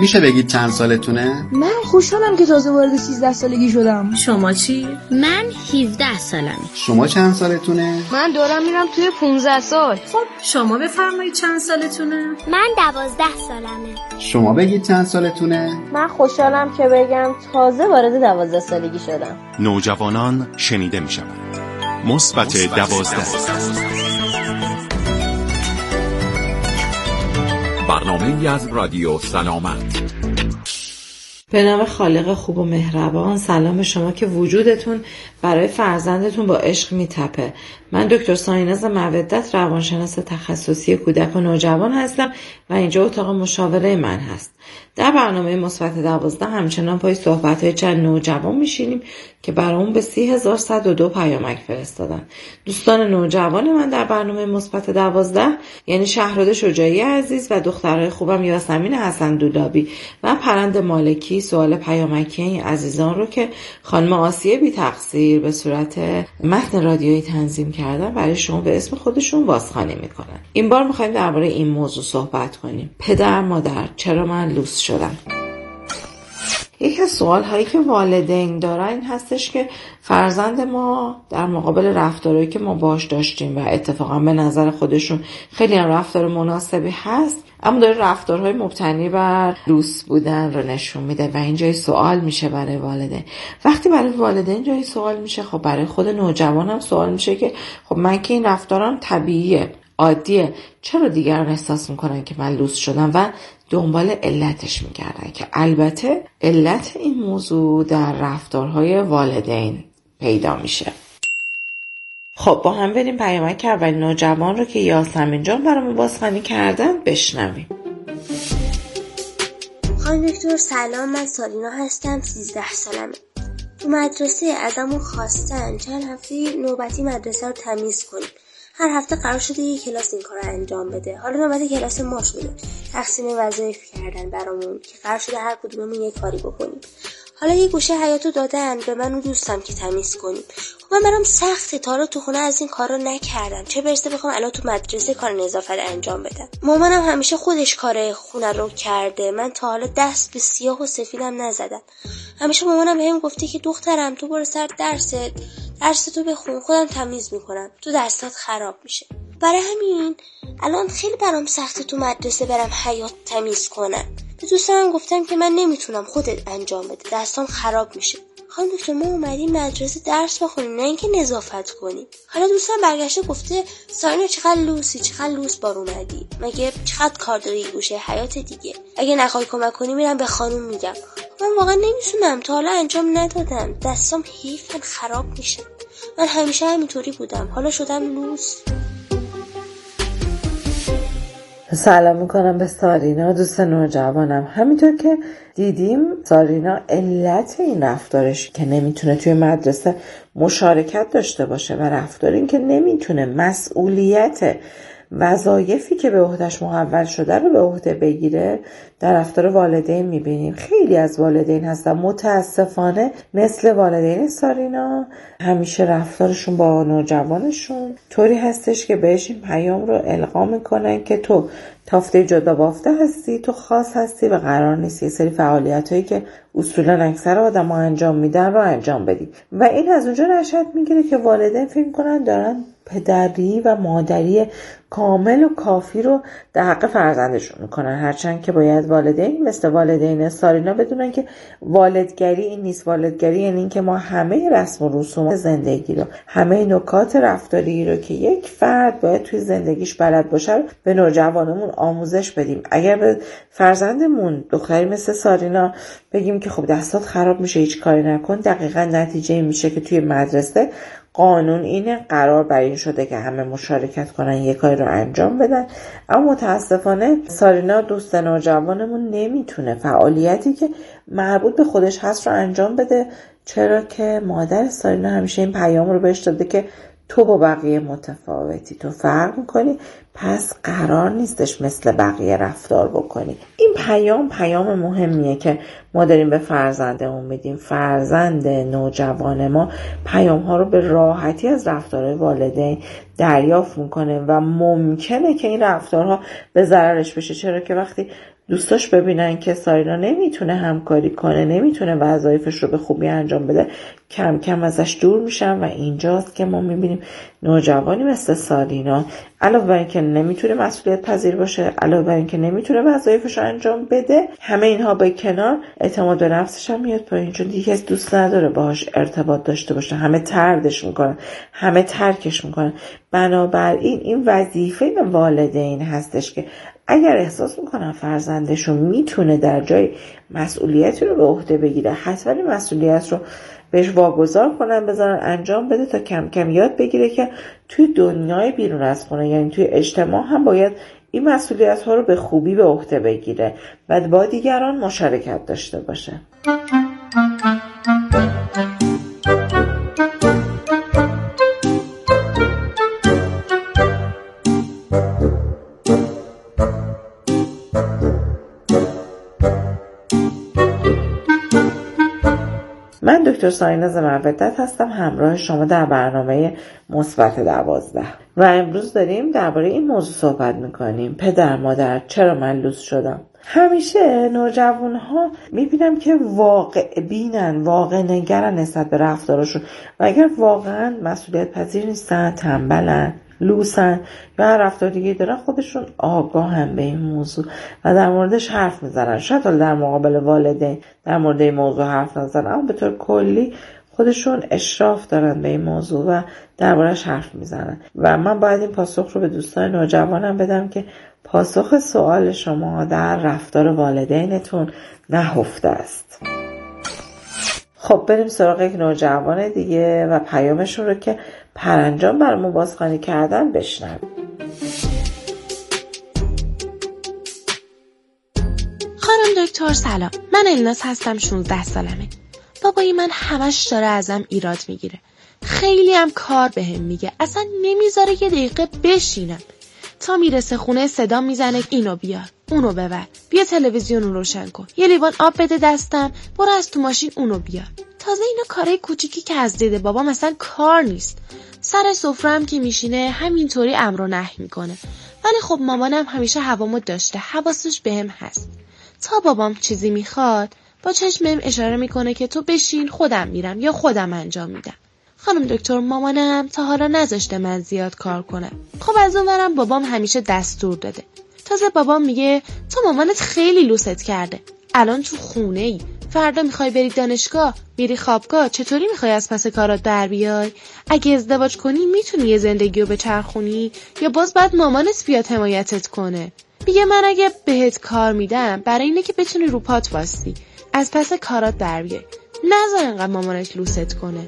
میشه بگید چند سالتونه؟ من خوشحالم که تازه وارد 13 سالگی شدم. شما چی؟ من 17 سالمه. شما چند سالتونه؟ من دارم میرم توی 15 سال. خب شما بفرمایید چند سالتونه؟ من 12 سالمه. شما بگید چند سالتونه؟ من خوشحالم که بگم تازه وارد 12 سالگی شدم. نوجوانان شنیده میشوند. مثبت 12. برنامه‌ای از رادیو سلامت. به نام خالق خوب و مهربان. سلام شما که وجودتون برای فرزندتون با عشق میتپه. من دکتر سایناز مودت، روانشناس تخصصی کودک و نوجوان هستم و اینجا اتاق مشاوره من هست. در برنامه مثبت 12 همچنان پای صحبت‌های چند نوجوان میشینیم که برامون به 30102 پیامک فرستادن. دوستان نوجوان من در برنامه مثبت 12 یعنی شهرزاد شجاعی عزیز و دخترای خوبم یاسمین حسن دولابی و پرند مالکی سوال پیامکی این عزیزان رو که خانم آسیه بی تقصیر به صورت متن رادیویی تنظیم کردن برای شما به اسم خودشون بازخوانی میکنن. این بار میخوایم درباره این موضوع صحبت کنیم. پدر مادر چرا من لوس شدم؟ یکی از سوال هایی که والدین دارن این هستش که فرزند ما در مقابل رفتارهایی که ما باش داشتیم و اتفاقا به نظر خودشون خیلی هم رفتار مناسبی هست، اما داره رفتارهای مبتنی بر لوس بودن رو نشون میده و این جای سوال میشه برای والدین. وقتی برای والدین جای سوال میشه، خب برای خود نوجوان هم سوال میشه که خب من که این رفتارم طبیعیه، عادیه، چرا دیگران احساس میکنن که من لوس شدم و دنبال علتش میگردن که البته علت این موضوع در رفتارهای والدین پیدا میشه. خب با هم بریم پیامک اول نوجوان رو که یاسمین جان برامون بازخوانی کردن بشنویم. خانم دکتر سلام، من سارینا هستم، 13 سالمه. تو مدرسه ازمون خواستن چند هفته نوبتی مدرسه رو تمیز کنیم. هر هفته قرار شده یک کلاس این کار رو انجام بده. حالا نوبت کلاس ما شده. تقسیم وظایف کردن برامون که قرار شده هر کدوممون یک کاری بکنیم. حالا یه گوشه حیاطو دادن به من و دوستم که تمیز کنیم. خب من برام سخته، تا حالا تو خونه از این کارا نکردم، چه برسه بخوام الان تو مدرسه کار نظافت انجام بدم. مامانم همیشه خودش کار خونه رو کرده، من تا حالا دست به سیاه و سفیدم نزدم. همیشه مامانم بهم گفته که دخترم تو برو سر درستو بخون، خودم تمیز میکنم، تو دستات خراب میشه. برای همین الان خیلی برام سخته تو مدرسه برم حیاط تمیز کنم. به دوستم گفتم که من نمیتونم، خودت انجام بده، دستام خراب میشه. خانم دکتر ما اومدیم مدرسه درس بخونیم، نه اینکه نظافت کنیم. حالا دوستم برگشته گفته سارینا چقدر لوس بار اومدی، مگه چقدر کار داری گوشه حیاط دیگه، اگه نخوای کمک کنی میرم به خانم میگم. من واقعا نمیتونم، تا حالا انجام ندادم، دستام حیفن خراب میشه. من همیشه همینطوری بودم، حالا شدم لوس. سلام میکنم به سارینا، دوست نوجوانم. همینطور که دیدیم سارینا علت این رفتارش که نمیتونه توی مدرسه مشارکت داشته باشه و رفتار این که نمیتونه مسئولیت وظایفی که به عهده‌اش محول شده رو به عهده بگیره در رفتار والدین میبینیم. خیلی از والدین هستن متاسفانه مثل والدین سارینا همیشه رفتارشون با نوجوانشون طوری هستش که بهش این پیام رو القا میکنن که تو تافته جدا بافته هستی، تو خاص هستی و قرار نیست یه سری فعالیتایی که اصولا اکثر آدم‌ها انجام میدن رو انجام بدی. و این از اونجا نشأت میگیره که والدین فکر کنن دارن پدری و مادری کامل و کافی رو در حق فرزندشون میکنن، هرچند که باید والدین مثل والدین سارینا بدونن که والدگری این نیست. والدگری یعنی این که ما همه رسم و رسوم زندگی رو، همه نکات رفتاری رو که یک فرد باید توی زندگیش بلد باشه به نوجوانمون آموزش بدیم. اگر به فرزندمون دختری مثل سارینا بگیم که خب دستات خراب میشه هیچ کاری نکن، دقیقاً نتیجه این میشه که توی مدرسه قانون اینه، قرار بر این شده که همه مشارکت کنن یک کاری رو انجام بدن. اما متاسفانه سارینا دوست نوجوانمون نمیتونه فعالیتی که مربوط به خودش هست رو انجام بده، چرا که مادر سارینا همیشه این پیام رو بهش داده که تو با بقیه متفاوتی، تو فرق میکنی، پس قرار نیستش مثل بقیه رفتار بکنی. این پیام مهمیه که ما داریم به فرزندمون میدیم. فرزند نوجوان ما پیام ها رو به راحتی از رفتارهای والدین دریافت میکنه و ممکنه که این رفتارها به ضررش بشه، چرا که وقتی دوستاش ببینن که سارینا نمیتونه همکاری کنه، نمیتونه وظایفش رو به خوبی انجام بده، کم کم ازش دور میشن و اینجاست که ما میبینیم نوجوانی مثل سارینا علاوه بر اینکه نمیتونه مسئولیت پذیر باشه، علاوه بر اینکه نمیتونه وظایفش رو انجام بده، همه اینها به کنار اعتماد به نفسش هم میاد پایین، چون دیگه کسی دوست نداره باهاش ارتباط داشته باشه، همه طردش میکنن، همه ترکش میکنن. بنابراین این وظیفه والدین هستش که اگر احساس میکنن فرزندشون میتونه در جای مسئولیتی رو به عهده بگیره، حتما این مسئولیت رو بهش واگذار کنن، بذارن انجام بده تا کم کم یاد بگیره که توی دنیای بیرون از خونه، یعنی توی اجتماع هم باید این مسئولیت ها رو به خوبی به عهده بگیره و با دیگران مشارکت داشته باشه. من دکتر ساریناز مودت هستم، همراه شما در برنامه مثبت 12 و امروز داریم درباره این موضوع صحبت میکنیم: پدر مادر چرا من لوس شدم؟ همیشه نوجوانها میبینم که واقع بینن، واقع نگرن نسبت به رفتارشون و اگر واقعا مسئولیت پذیر نیستن، تنبلن، لوسن یا هر رفتار دیگه دارن، خودشون آگاهن به این موضوع و در موردش حرف میزنن. شاید در مقابل والدین در مورد این موضوع حرف نزنن، اما به طور کلی خودشون اشراف دارن به این موضوع و دربارش حرف میزنن. و من باید این پاسخ رو به دوستان نوجوانم بدم که پاسخ سوال شما در رفتار والدینتون نهفته است. خب بریم سراغ یک نوجوان دیگه و پیامشون رو که پرانجام برامون بازخوانی کردن بشنویم. خانم دکتر سلام، من الناز هستم، 16 سالمه. بابای من همش داره ازم ایراد میگیره، خیلی هم کار بهم میگه، اصلا نمیذاره یه دقیقه بشینم. تا میرسه خونه صدا میزنه اینو بیار، اونو ببر، بیا تلویزیون رو روشن کن، یه لیوان آب بده دستم، برو از تو ماشین اونو بیار. تازه اینا کارهای کوچیکی که از دید بابام مثلا کار نیست. سر سفره هم که میشینه همینطوری امر و نهی میکنه. ولی خب مامانم همیشه هوامو داشته، حواسش بهم هست. تا بابام چیزی میخواد با چشمم اشاره میکنه که تو بشین، خودم میرم یا خودم انجام میدم. خانم دکتر مامانم تا حالا نذاشته من زیاد کار کنم. خب از اونورم بابام همیشه دستور داده. تازه بابام میگه تو مامانت خیلی لوست کرده، الان تو خونه ای، فردا میخوای بری دانشگاه، میری خوابگاه، چطوری میخوای از پس کارات در بیای؟ اگه ازدواج کنی میتونی یه زندگی رو بچرخونی یا باز بعد مامانت بیاد حمایتت کنه؟ میگه من اگه بهت کار میدم برای اینه که بتونی رو پات واستی، از پس کارات در بیای، نذار انقدر مامانت لوست کنه.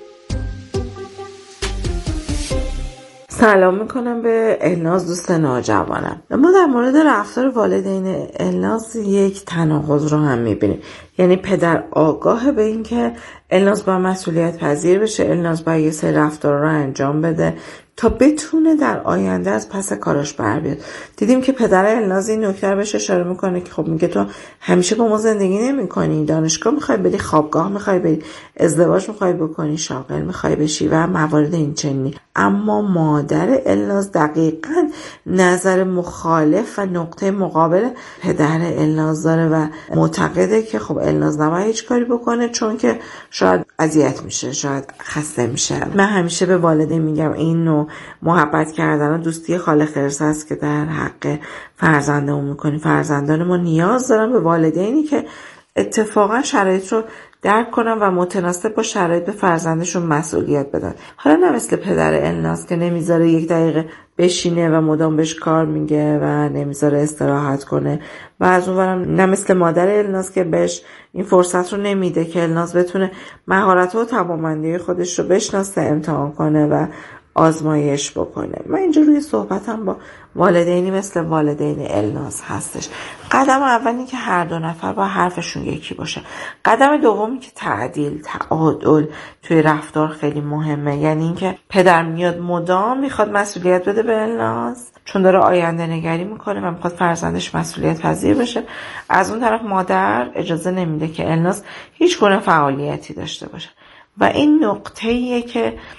سلام میکنم به الناز دوست نوجوانم. ما در مورد رفتار والدین الناز یک تناقض رو هم میبینیم، یعنی پدر آگاه به این که الناز با مسئولیت پذیر بشه، الناز با یه سری رفتار رو انجام بده تا بتونه در آینده از پس کاراش بر بیاد. دیدیم که پدر الناز این نکته رو بهش اشاره میکنه که خب میگه تو همیشه با ما زندگی نمی‌کنی، دانشگاه میخوای بری، خوابگاه میخوای بری، ازدواج میخوای بکنی، شاغل میخوای بشی و موارد این چنینی. اما مادر الناز دقیقاً نظر مخالف و نقطه مقابل پدر الناز داره و معتقده که خب الناز نباید هیچ کاری بکنه چون که شاید اذیت میشه، شاید خسته میشه. من همیشه به والدین میگم این نوع محبت کردن و دوستی خالق خرس است که در حق فرزندمون میکنیم. فرزندان ما نیاز دارن به والدینی که اتفاقا شرایط رو درک کنن و متناسب با شرایط به فرزندشون مسئولیت بدن. حالا نه مثل پدر الناز که نمیذاره یک دقیقه بشینه و مدام بهش کار میگه و نمیذاره استراحت کنه، و از اونورم نه مثل مادر الناز که بهش این فرصت رو نمیده که الناز بتونه مهارت‌ها و توانمندی خودش رو بشناسه، امتحان کنه و آزمایش بکنه. من اینجا روی صحبتم با والدینی مثل والدین الناز هستش. قدم اولی که هر دو نفر با حرفشون یکی باشه. قدم دومی که تعدیل، تعادل توی رفتار خیلی مهمه. یعنی اینکه پدر میاد مدام میخواد مسئولیت بده به الناز چون داره آینده نگری میکنه و میخواد فرزندش مسئولیت پذیر بشه. از اون طرف مادر اجازه نمیده که الناز هیچ گونه فعالیتی داشته باشه و این نقطه‌ایه که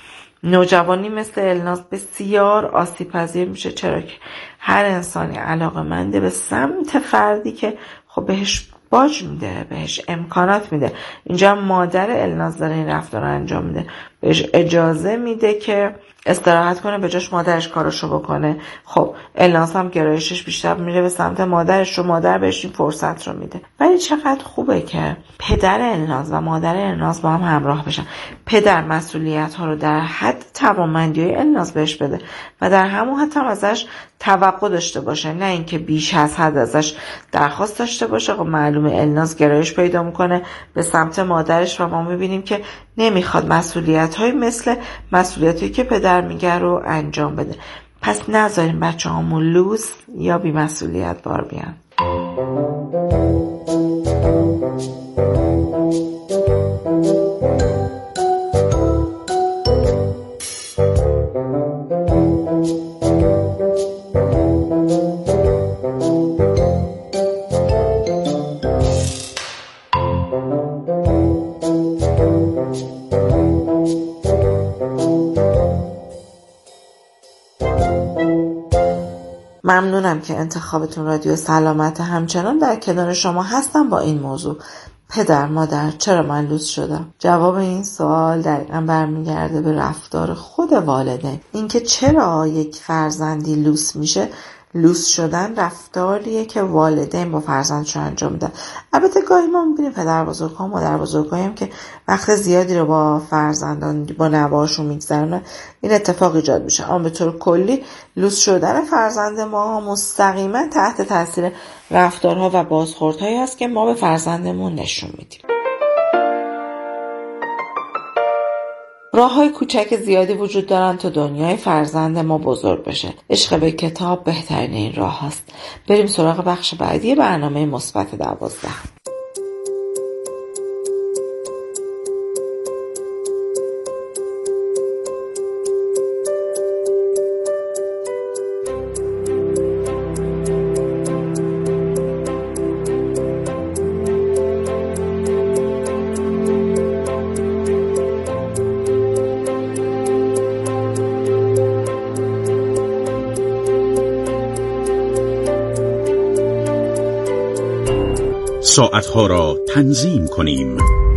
نوجوانی مثل الناز بسیار آسیب‌پذیر میشه، چرا که هر انسانی علاقه‌منده به سمت فردی که خب بهش باج میده، بهش امکانات میده. اینجا مادر الناز داره این رفتار رو انجام میده، بهش اجازه میده که استراحت کنه، به جاش مادرش کاراشو بکنه. خب الناز هم گرایشش بیشتر میره به سمت مادرش و مادر بهش این فرصت رو میده. ولی چقدر خوبه که پدر الناز و مادر الناز با هم همراه بشن. پدر مسئولیت ها رو در حد توانمندی الناز بهش بده و در همون حد هم ازش توقع داشته باشه، نه اینکه بیش از حد ازش درخواست داشته باشه. خب معلومه الناز گرایش پیدا میکنه به سمت مادرش و ما میبینیم که نمیخواد مسئولیت‌های مثل مسئولیتی که پدر میگه رو انجام بده. پس نذاریم بچه‌هامون لوس یا بی مسئولیت بار بیان. ممنونم که انتخابتون رادیو سلامت. همچنان در کنار شما هستم با این موضوع: پدر مادر چرا من لوس شدم؟ جواب این سوال دقیقاً برمیگرده به رفتار خود والدین. اینکه چرا یک فرزندی لوس میشه، لوس شدن رفتاریه که والدین با فرزندشون انجام میدن. البته گاهی ما میبینیم پدر بزرگ‌ها و مادر بزرگ‌ها هم که وقت زیادی رو با فرزندان، با نوه‌هاشون میگذرونن، این اتفاق ایجاد میشه. اما به طور کلی لوس شدن فرزند ما مستقیما تحت تاثیر رفتارها و بازخوردهایی هست که ما به فرزندمون نشون میدیم. راه‌های کوچک زیادی وجود دارن تا دنیای فرزند ما بزرگ بشه. عشق به کتاب بهترین این راه هست. بریم سراغ بخش بعدی برنامه مثبت 12. ساعتها را تنظیم کنیم.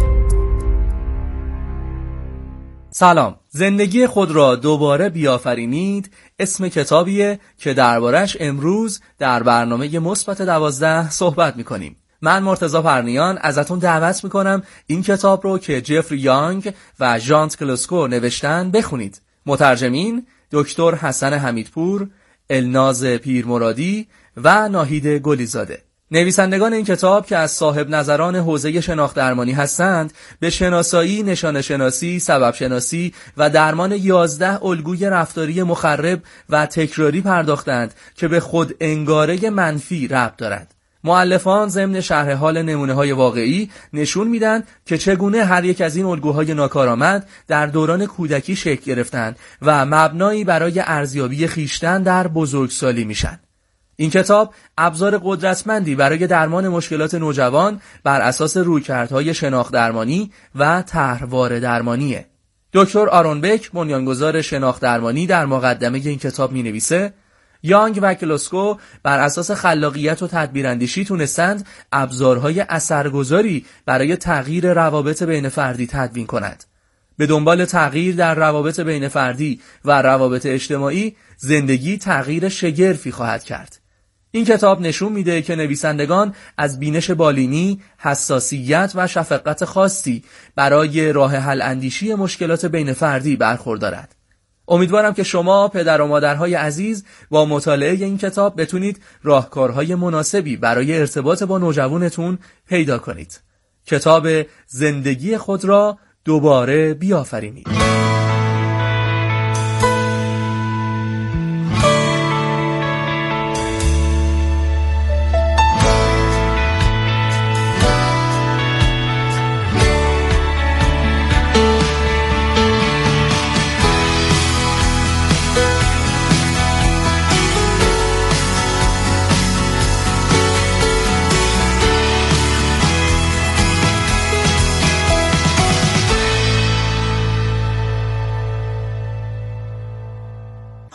سلام. زندگی خود را دوباره بیافرینید اسم کتابیه که دربارش امروز در برنامه مثبت 12 صحبت میکنیم. من مرتضی پرنیان ازتون دعوت میکنم این کتاب رو که جفری یانگ و ژانت کلوسکو نوشتن بخونید. مترجمین دکتر حسن حمیدپور، الناز پیرمرادی و ناهید گلیزاده. نویسندگان این کتاب که از صاحب نظران حوزه شناخت درمانی هستند، به شناسایی، نشانه شناسی، سبب شناسی و درمان 11 الگوی رفتاری مخرب و تکراری پرداختند که به خود انگاره منفی ربط دارد. مؤلفان ضمن شرح حال نمونه‌های واقعی نشون میدن که چگونه هر یک از این الگوهای ناکارآمد در دوران کودکی شکل گرفتند و مبنایی برای ارزیابی خویشتن در بزرگسالی میشن. این کتاب ابزار قدرتمندی برای درمان مشکلات نوجوان بر اساس رویکردهای شناخت درمانی و طرحواره درمانیه. دکتر آرون بک، بنیانگذار شناخت درمانی، در مقدمه این کتاب می‌نویسه: یانگ و کلوسکو بر اساس خلاقیت و تدبیراندیشی تونستند ابزارهای اثرگذاری برای تغییر روابط بین فردی تدوین کنند. به دنبال تغییر در روابط بین فردی و روابط اجتماعی، زندگی تغییر شگرفی خواهد کرد. این کتاب نشون میده که نویسندگان از بینش بالینی، حساسیت و شفقت خاصی برای راه حل اندیشی مشکلات بین فردی برخوردارند. امیدوارم که شما پدر و مادرهای عزیز با مطالعه این کتاب بتونید راهکارهای مناسبی برای ارتباط با نوجوانتون پیدا کنید. کتاب زندگی خود را دوباره بیافرینید.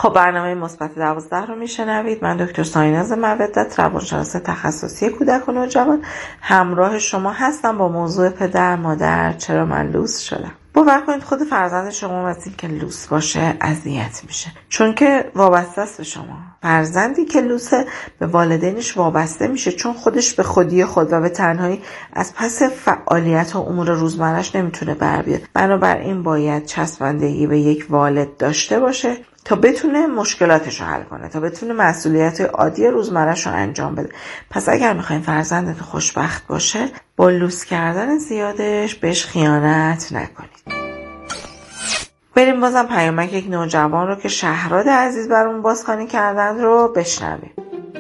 خب برنامه مثبت 12 رو میشنوید. من دکتر سایناز مودت، روانشناس تخصصی کودک و نوجوان، همراه شما هستم با موضوع پدر مادر چرا من لوس شدم. باور کنید خود فرزند شما از این که لوس باشه اذیت میشه، چون که وابسته است به شما. فرزندی که لوسه به والدینش وابسته میشه، چون خودش به خودی خود و به تنهایی از پس فعالیت و امور روزمرش نمیتونه بر بیاد. بنابراین باید چسبندگی به یک والد داشته باشه تا بتونه مشکلاتش رو حل کنه، تا بتونه مسئولیت عادی روزمرش رو انجام بده. پس اگر میخواین فرزندت خوشبخت باشه، با لوس کردن زیادش بهش خیانت نکنید. بریم بازم پیامک یک نوجوان رو که شهراد عزیز برامون بازخوانی کردن رو بشنویم.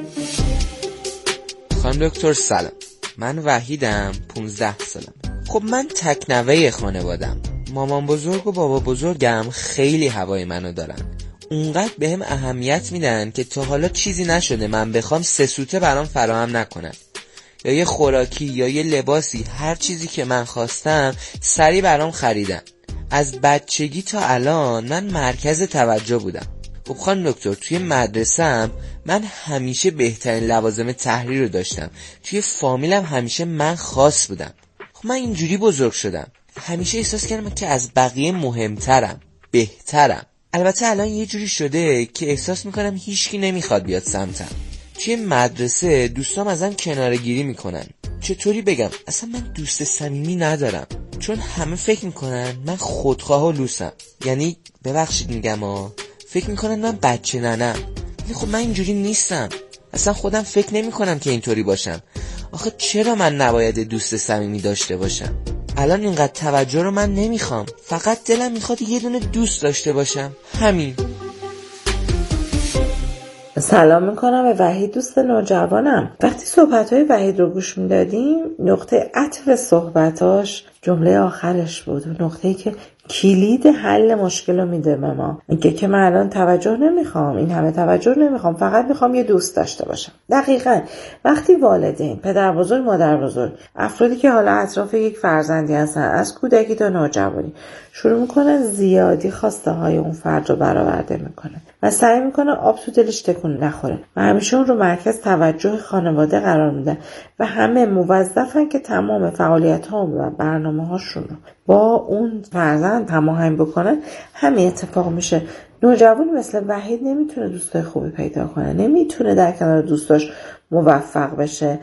خانم دکتر سلام، من وحیدم، 15 سالم. خب من تکنوه خانوادم. مامان بزرگ و بابا بزرگم خیلی هوای منو دارن، اونقدر بهم اهمیت میدن که تا حالا چیزی نشده من بخوام 3 سوته برام فراهم نکنن، یا یه خوراکی یا یه لباسی، هر چیزی که من خواستم سریع برام خریدن. از بچگی تا الان من مرکز توجه بودم. خب خانم دکتر، توی مدرسه‌ام من همیشه بهترین لوازم تحریر رو داشتم، توی فامیلم همیشه من خاص بودم. خب من اینجوری بزرگ شدم، همیشه احساس کردم که از بقیه مهمترم، بهترم. البته الان یه جوری شده که احساس میکنم هیچکی نمیخواد بیاد سمتم. توی مدرسه دوستام ازم کناره‌گیری میکنن. چطوری بگم، اصلا من دوست صمیمی ندارم، چون همه فکر میکنن من خودخواه و لوسم. یعنی ببخشید میگم فکر میکنن من بچه ننم، ولی خب من اینجوری نیستم. اصلا خودم فکر نمیکنم که اینطوری باشم. آخه چرا من نباید دوست صمیمی داشته باشم؟ الان اینقدر توجه رو من نمیخوام، فقط دلم میخواد یه دونه دوست داشته باشم، همین. سلام میکنم به وحید، دوست نوجوانم. وقتی صحبت‌های وحید رو گوش میدادیم، نقطه عطف صحبتاش جمله آخرش بود، نقطه‌ای که کلید حل مشکل رو میده به ما. اینکه که من الان توجه نمیخوام، این همه توجه نمیخوام، فقط میخوام یه دوست داشته باشم. دقیقاً وقتی والدین، پدر بزرگ، مادر بزرگ، افرادی که حالا اطراف یک فرزندی هستن، از کودکی تا نوجوانی، شروع میکنن زیادی خواسته های اون فرد رو برآورده میکنن و سعی میکنن آب تو دلش تکون نخوره و همیشه اون رو مرکز توجه خانواده قرار میدن و همه موظفن که تمام فعالیت ها و برنامه هاشون رو با اون فرزند هماهنگ بکنن. همین اتفاق میشه. نوجوانی مثل وحید نمیتونه دوستای خوبی پیدا کنه، نمیتونه در کنار دوستاش موفق بشه،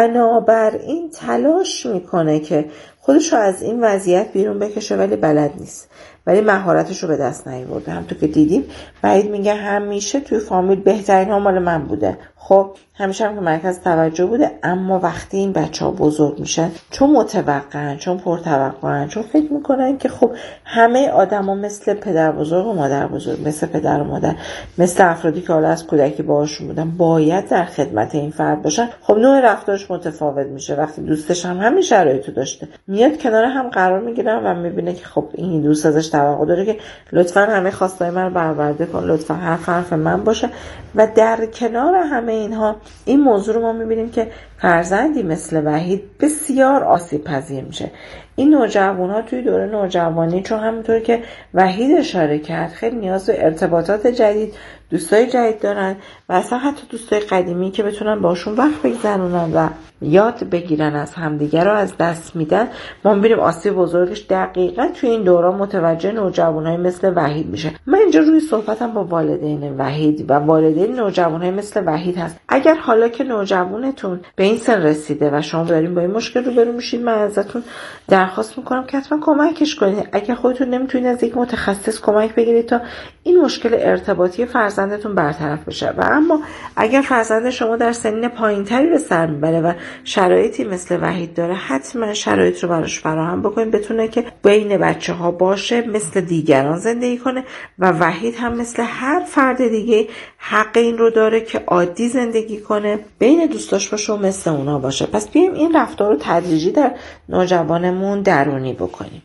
بنابراین تلاش میکنه که خودش رو از این وضعیت بیرون بکشه، ولی بلد نیست، ولی مهارتش رو به دست نیاورده. همونطور که دیدیم وحید میگه همیشه توی فامیل بهترین ها مال من بوده. خب همیشه هم که مرکز توجه بوده، اما وقتی این بچه‌ها بزرگ میشن، چون متوقعن، چون پرتوقعن، چون فکر میکنن که خب همه آدما مثل پدر بزرگ و مادر بزرگ، مثل پدر و مادر، مثل افرادی که حالا از کودکی باهاشون بودن، باید در خدمت این فرد باشن. خب نوع رفتارش متفاوت میشه. وقتی دوستش هم همین شرایطو داشته، میاد کنار هم قرار میگیرن و میبینه که خب این دوست ازش توقع داره که لطفاً همه خواستای من رو برآورده کن، لطفاً حرف من باشه. و در کنار همه اینها این موضوع رو ما میبینیم که فرزندی مثل وحید بسیار آسیب پذیر میشه. این نوجوان‌ها توی دوره نوجوانی، چون همونطور که وحید اشاره کرد، خیلی نیاز به ارتباطات جدید، دوستای جدید دارن و اصلا حتی دوستای قدیمی که بتونن باشون وقت بگذرونن و یاد بگیرن از همدیگه رو از دست میدن. ما میبینیم آسیب بزرگش دقیقاً توی این دوران متوجه نوجوانای مثل وحید میشه. من اینجا روی صحبتم با والدین وحید و والدین نوجوانای مثل وحید هست. اگر حالا که نوجوانتون به این سن رسیده و شما دارین با این مشکل روبرو میشید، من ازتون درخواست میکنم که حتما کمکش کنید. اگر خودتون نمیتونید از یک متخصص کمک بگیرید تا این مشکل ارتباطی فرزندتون برطرف بشه. و اما اگر فرزند شما در سنین پایینتری به سر میبره و شرایطی مثل وحید داره، حتما شرایط رو براش فراهم بکنید بتونه که بین بچه‌ها باشه، مثل دیگران زندگی کنه و وحید هم مثل هر فرد دیگه حق این رو داره که عادی زندگی کنه، بین دوستاش باشه و مثل اونا باشه. پس بیایم این رفتار رو تدریجی در نوجوانمون درونی بکنیم.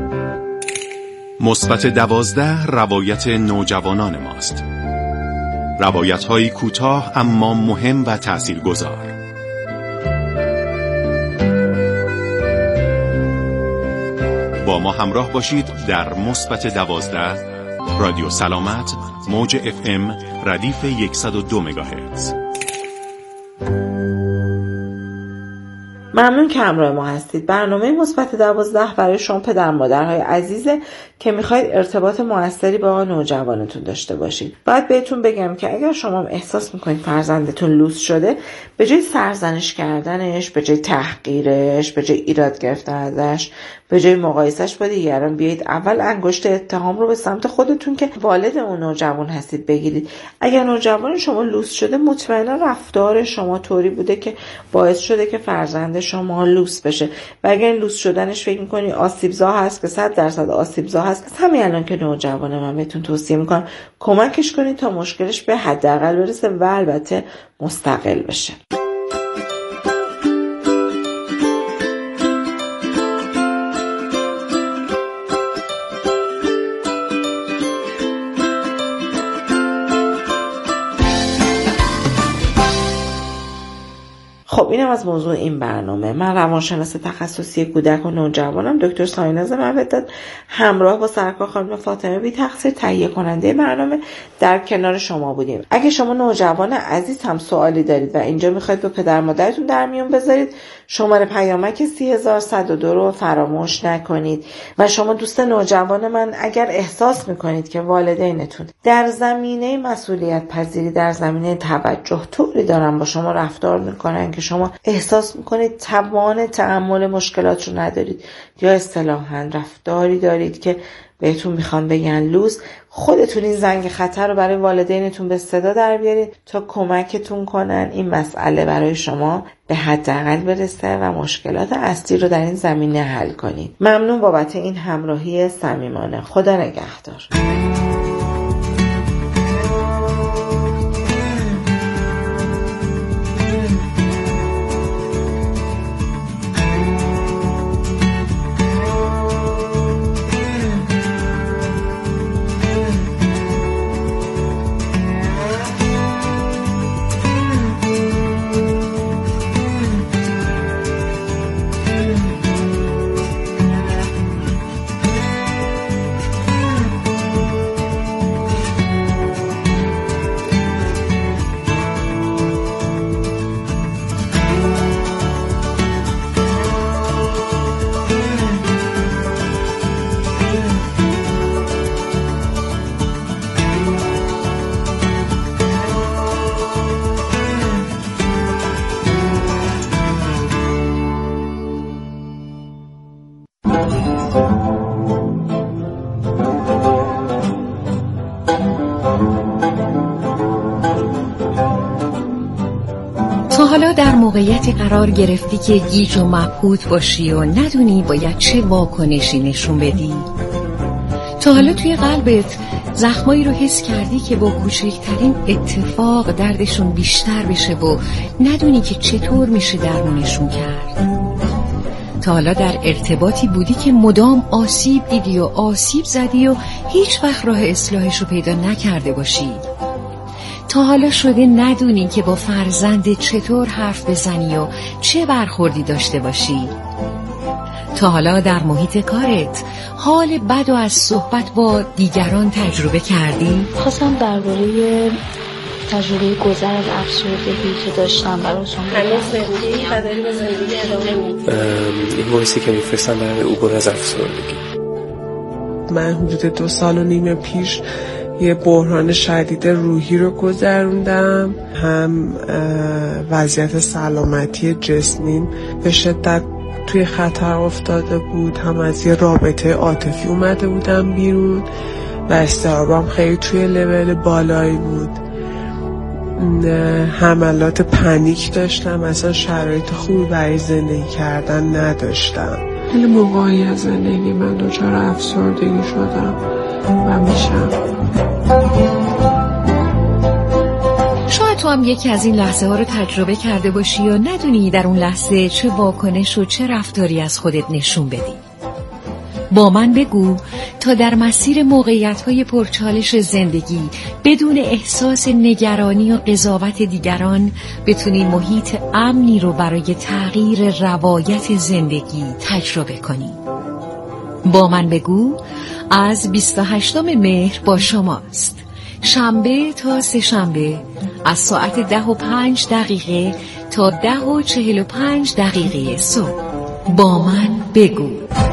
مثبت 12 روایت نوجوانان ماست. روایت‌های کوتاه اما مهم و تأثیرگذار. با ما همراه باشید در مثبت 12 رادیو سلامت، موج FM ردیف 102 مگاهرتز. ممنون که همراه ما هستید. برنامه مثبت 12 برای شما پدر مادرهای عزیزه که میخواید ارتباط موثری با نوجوانتون داشته باشید. باید بهتون بگم که اگر شما احساس میکنید فرزندتون لوس شده، به جای سرزنش کردنش، به جای تحقیرش، به جای ایراد گرفتن ازش، به جای مقایسش با دیگران، بیایید اول انگشت اتهام رو به سمت خودتون که والد اون نوجوان هستید بگیرید. اگر نوجوان شما لوس شده، مطمئنا رفتار شما طوری بوده که باعث شده که فرزند شما لوس بشه و اگر این لوس شدنش فکر میکنی آسیبزا هست که 100% آسیبزا هست، از همین الان که نوجوانه من بهتون توصیه میکنم کمکش کنید تا مشکلش به حداقل برسه و البته مستقل بشه. خب اینم از موضوع این برنامه. من روانشناس تخصصی کودک و نوجوانم، دکتر سایناز مودت، همراه با سرکار خانم فاطمه بی تقصیر تهیه کننده برنامه در کنار شما بودیم. اگه شما نوجوان عزیز هم سوالی دارید و اینجا میخواید با پدر مادرتون در میون بذارید، شماره پیامک 30102 رو فراموش نکنید. و شما دوست نوجوان من، اگر احساس میکنید که والدینتون در زمینه مسئولیت پذیری، در زمینه توجه طوری دارن با شما رفتار میکنن که شما احساس میکنید توان تحمل مشکلات رو ندارید یا اصطلاحاً رفتاری دارید که بهتون میخوان بگن لوس، خودتون این زنگ خطر رو برای والدینتون به صدا در بیارید تا کمکتون کنن این مسئله برای شما به حداقل برسه و مشکلات اصلی رو در این زمینه حل کنید. ممنون بابت این همراهی صمیمانه. خدا نگهدار. حالا در موقعیتی قرار گرفتی که گیج و مبهوت باشی و ندونی باید چه واکنشی نشون بدی؟ تا حالا توی قلبت زخمایی رو حس کردی که با کوچکترین اتفاق دردشون بیشتر بشه و ندونی که چطور میشه درمونشون کرد؟ تا حالا در ارتباطی بودی که مدام آسیب دیدی و آسیب زدی و هیچ وقت راه اصلاحش رو پیدا نکرده باشی؟ تا حالا شده ندونی که با فرزند چطور حرف بزنی و چه برخوردی داشته باشی؟ تا حالا در محیط کارت حال بد و از صحبت با دیگران تجربه کردی؟ خواستم درباره تجربه گذر از افسردگی که داشتم براتون هنوز زندگی و داری به زندگی ادامه میدی. این وایسی که میفرستم برای عبور از افسردگی. من حدود 2.5 سال پیش یه بحران شدید روحی رو گذروندم. هم وضعیت سلامتی جسمیم به شدت توی خطر افتاده بود، هم از یه رابطه عاطفی اومده بودم بیرون و اضطرابم خیلی توی لول بالایی بود. حملات پنیک داشتم، اصلا شرایط خوبی برای زندگی کردن نداشتم. خیلی موقعی از زندگی من دچار افسردگی شدم و میشم. شاید تو هم یکی از این لحظه ها رو تجربه کرده باشی یا ندونی در اون لحظه چه واکنش و چه رفتاری از خودت نشون بدی. با من بگو تا در مسیر موقعیت‌های پرچالش زندگی بدون احساس نگرانی و قضاوت دیگران بتونی محیط امنی رو برای تغییر روایت زندگی تجربه کنی. با من بگو از 28 مهر با شماست. شنبه تا سه شنبه از ساعت 10:05 تا 10:45 صبح. با من بگو.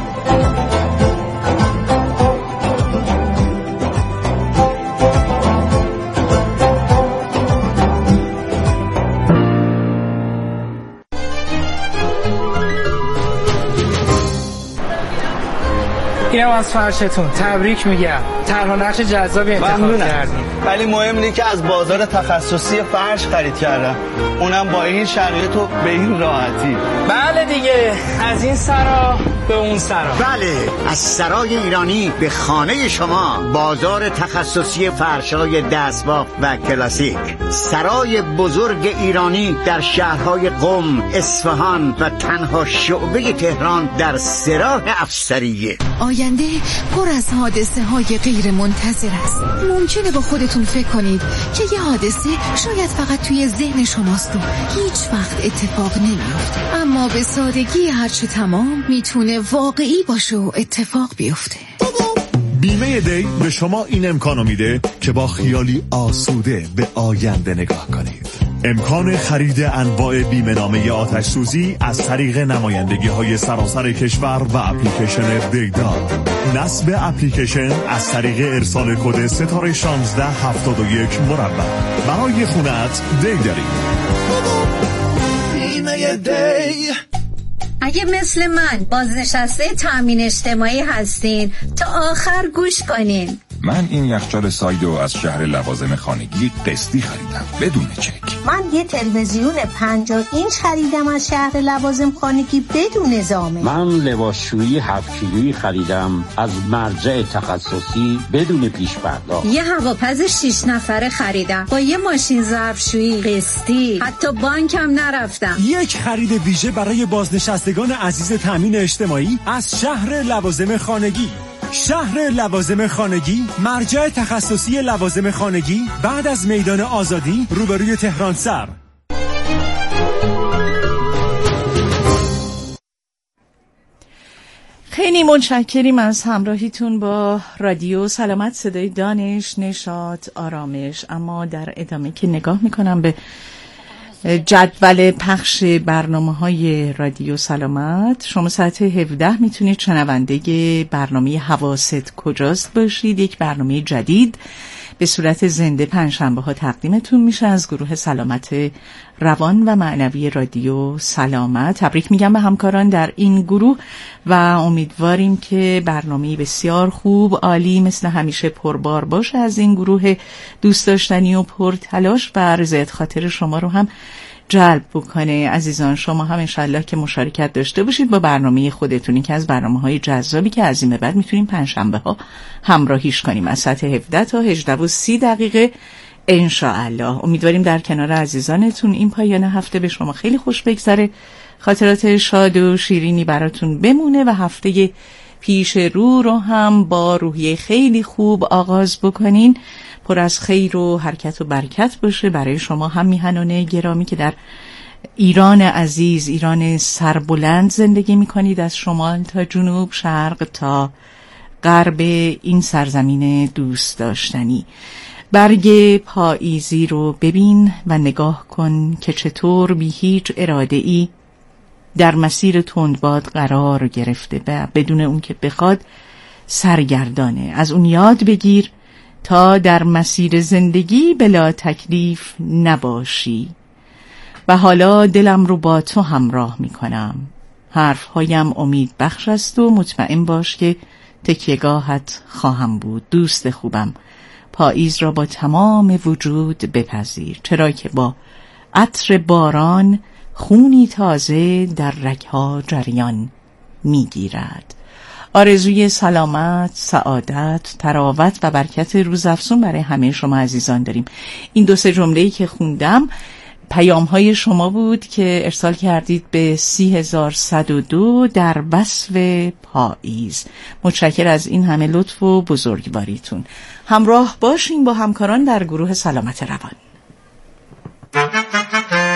اینم از فرشتون تبریک میگم. طرح نقش جذابی انتخاب کردید. ولی مهم اینه که از بازار تخصصی فرش خرید کردم، اونم با این شرایط و به این راحتی. بله دیگه، از این سرا به اون سرا. بله، از سرای ایرانی به خانه شما. بازار تخصصی فرش‌های دستبافت و کلاسیک. سرای بزرگ ایرانی در شهرهای قم، اصفهان و تنها شعبه تهران در سراح افسریه. آینده پر از حادثه های غیر منتظر است. ممکنه با خودتون فکر کنید که یه حادثه شاید فقط توی ذهن شماست و هیچ وقت اتفاق نمیفته، اما به سادگی هرچه تمام میتونه واقعی باشه و اتفاق بیفته. بیمه دی به شما این امکانو میده که با خیالی آسوده به آینده نگاه کنید. امکان خرید انواع بیمه نامه آتش سوزی از طریق نمایندگی‌های سراسر کشور و اپلیکیشن دیدار. نصب اپلیکیشن از طریق ارسال کد ستاره 1671 مربع. برای خونت دی داریم. بیمه دی. اگه مثل من بازنشسته تامین اجتماعی هستین تا آخر گوش کنین. من این یخچال سایدو از شهر لوازم خانگی قسطی خریدم بدون چک. من یه تلویزیون 50 اینچ خریدم از شهر لوازم خانگی بدون زامن. من لباسشویی 7 کیلویی خریدم از مرجع تخصصی بدون پیش پرداخت. یه هواپز 6 نفره خریدم با یه ماشین ظرفشویی قسطی، حتی بانکم نرفتم. یک خرید ویژه برای بازنشستگان عزیز تامین اجتماعی از شهر لوازم خانگی. شهر لوازم خانگی، مرجع تخصصی لوازم خانگی بعد از میدان آزادی روبروی تهران سر. خیلی متشکریم از همراهیتون با رادیو سلامت، صدای دانش، نشاط، آرامش. اما در ادامه که نگاه میکنم به جدول پخش برنامه‌های رادیو سلامت، شما ساعت 17 میتونید شنونده برنامه حواست کجاست باشید. یک برنامه جدید به صورت زنده پنجشنبه ها تقدیمتون میشه از گروه سلامت روان و معنوی رادیو سلامت. تبریک میگم به همکاران در این گروه و امیدواریم که برنامه بسیار خوب، عالی، مثل همیشه پربار باشه از این گروه دوست داشتنی و پرتلاش و رضایت خاطر شما رو هم جلب بکنه. عزیزان شما هم انشالله که مشارکت داشته باشید با برنامه خودتونی که از برنامه‌های جذابی که از این به بعد میتونیم پنجشنبه ها همراهیش کنیم از ساعت 17 تا 18:30 انشاءالله. امیدواریم در کنار عزیزانتون این پایان هفته به شما خیلی خوش بگذره، خاطرات شاد و شیرینی براتون بمونه و هفته پیش رو هم با روحیه خیلی خوب آغاز بکنین، پر از خیر و حرکت و برکت باشه برای شما هم میهنان گرامی که در ایران عزیز، ایران سربلند زندگی میکنید، از شمال تا جنوب، شرق تا غرب این سرزمین دوست داشتنی. برگ پاییزی رو ببین و نگاه کن که چطور بی هیچ اراده ای در مسیر تندباد قرار گرفته و بدون اون که بخواد سرگردانه. از اون یاد بگیر تا در مسیر زندگی بلا تکلیف نباشی. و حالا دلم رو با تو همراه میکنم. حرفهایم امید بخش است و مطمئن باش که تکیهگاهت خواهم بود. دوست خوبم، پاییز را با تمام وجود بپذیر، چرا که با عطر باران خونی تازه در رگها جریان میگیرد. آرزوی سلامت، سعادت، تراوت و برکت روزافزون برای همه شما عزیزان داریم. این 2-3 جمله‌ای که خوندم پیام های شما بود که ارسال کردید به 30102 در وصف پاییز. متشکر از این همه لطف و بزرگواریتون. همراه باشین با همکاران در گروه سلامت روان.